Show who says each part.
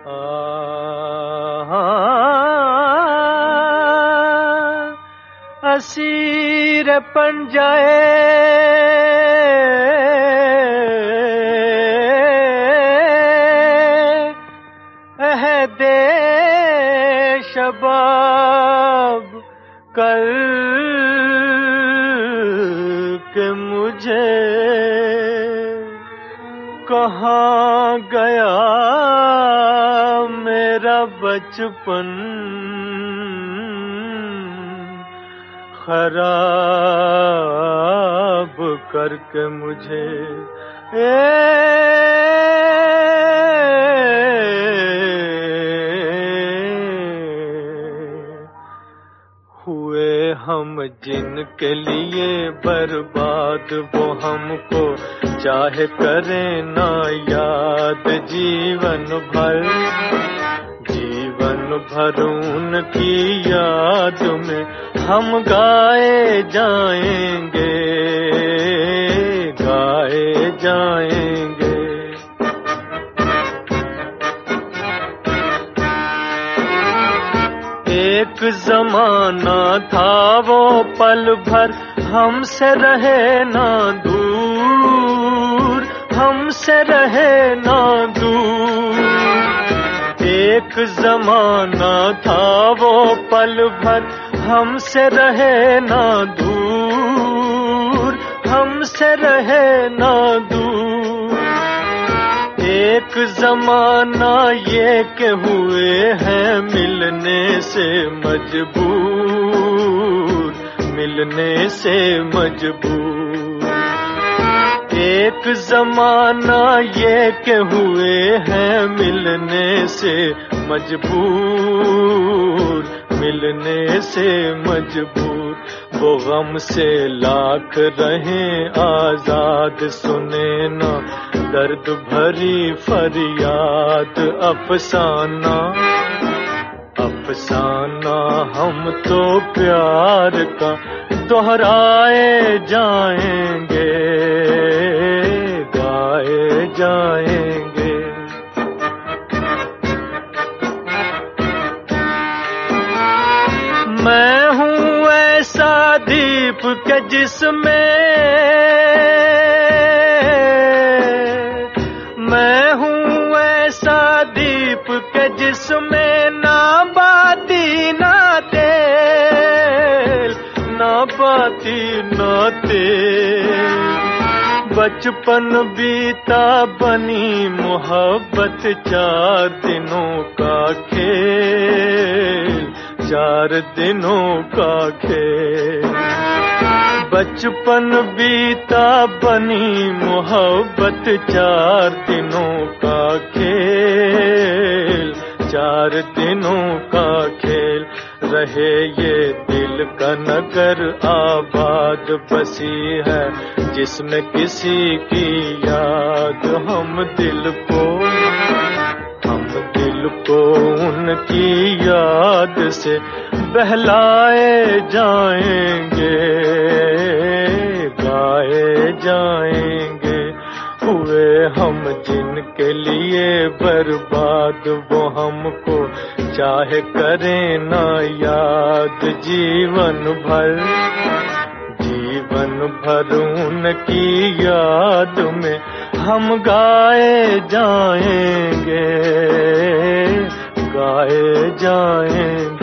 Speaker 1: Asir पंजाए अहदे शबाब कर के मुझे कहाँ गया मेरा बचपन खराब करके मुझे हुए हम जिनके लिए बर्बाद वो हमको चाहे करें ना याद जीवन भर उनकी याद में हम गाए जाएंगे एक जमाना था वो पल भर हमसे रहे ना दूर एक जमाना था वो पल भर हमसे रहे ना दूर एक जमाना ये के हुए हैं मिलने से मजबूर एक जमाना ये के हुए हैं मिलने से मजबूर वो गम से लाख रहें आजाद सुने ना दर्द भरी फरियाद अफसाना हम तो प्यार का दोहराए जाएंगे गाए जाएंगे मैं हूँ ऐसा दीप के जिसमें ना बाती ना तेल बचपन बीता बनी मोहब्बत 4 दिनों का खेल बचपन बीता बनी मोहब्बत 4 दिनों का खेल 4 दिनों का खेल रहे ये दिल का नगर आबाद बसी है जिसमें किसी की याद हम दिल को उनकी याद से बहलाए जाएंगे गाए जाएंगे हुए हम जिनके लिए बर्बाद वो हमको चाहे करें ना याद जीवन भर उनकी याद में हम गाए जाएंगे